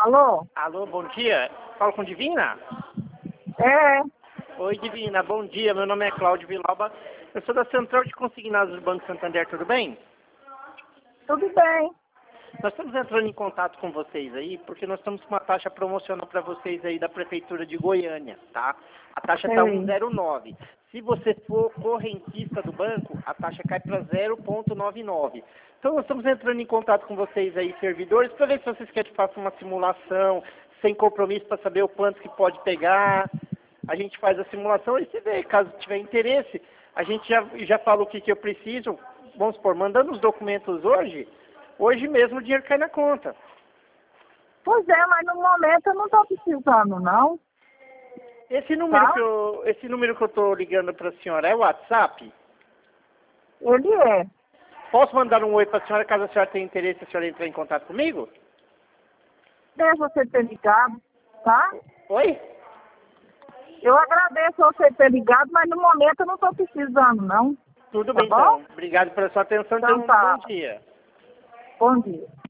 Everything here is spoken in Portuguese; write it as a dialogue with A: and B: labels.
A: Alô?
B: Alô, bom dia. Falo com Divina?
A: É,
B: Oi, Divina, bom dia. Meu nome é Cláudio Vilauba. Eu sou da Central de Consignados do Banco Santander, tudo bem?
A: tudo bem.
B: Nós estamos entrando em contato com vocês aí, porque nós estamos com uma taxa promocional para vocês aí da Prefeitura de Goiânia, tá? A taxa está
A: Sei.
B: 1,09. Se você for correntista do banco, a taxa cai para 0,99. Então nós estamos entrando em contato com vocês aí, servidores, para ver se vocês querem que faça uma simulação, sem compromisso, para saber o quanto que pode pegar. A gente faz a simulação e se vê, caso tiver interesse, a gente já fala o que eu preciso, vamos supor, mandando os documentos hoje mesmo o dinheiro cai na conta.
A: Pois é, mas no momento eu não estou precisando, não.
B: Esse número,
A: Tá?
B: esse número que eu estou ligando para a senhora é o WhatsApp?
A: Ele é.
B: Posso mandar um oi para a senhora caso a senhora tenha interesse, a senhora entrar em contato comigo?
A: Deixa você ter ligado, tá?
B: Oi?
A: Eu agradeço você ter ligado, mas no momento eu não estou precisando, não.
B: Tudo
A: Tá
B: bem
A: bom?
B: então. Obrigado pela sua atenção e
A: Então
B: tenha um
A: tá.
B: bom dia.
A: Bom dia.